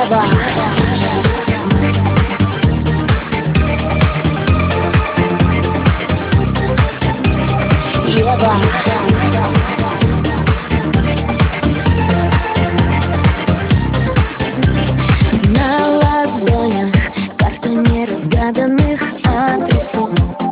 Ева. Ева. На ладонях карта неразгаданных адресов,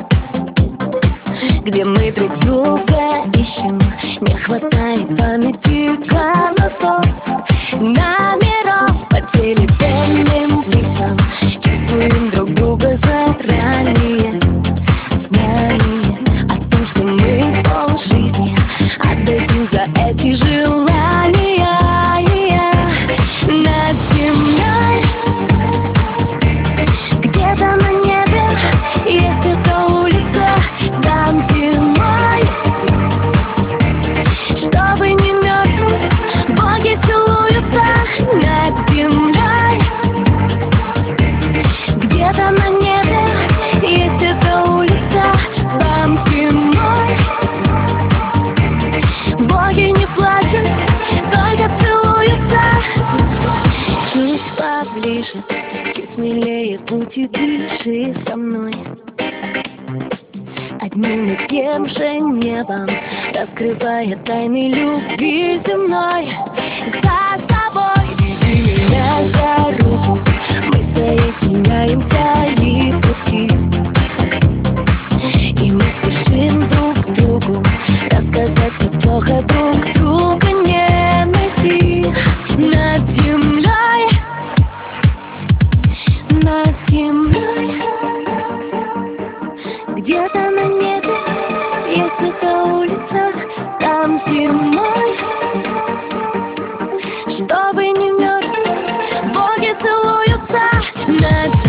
где мы друг друга ищем. Не хватает памяти голосов, номеров по телефонным лицам. Чувствуем друг друга заранее, знание о том, что мы полжизни отдадим за эти желания. Над землей, где-то на небе, есть эта улица, там зимой. Чтобы не мерзнуть, боги целуются над землей. Где-то на небе, есть эта улица, там зимой. Боги не плачут, только целуются. Чуть поближе, чуть смелее будь и дыши со мной. Одним и тем же небом, раскрывая тайны любви земной. За собой веди меня за руку, мы соединяем свои пути. И мы спешим друг к другу рассказать, как плохо друг друга не найти. Над землей, над землей, где-то на небе есть эта улица, там зимой. Чтобы не мерзнуть, боги целуются над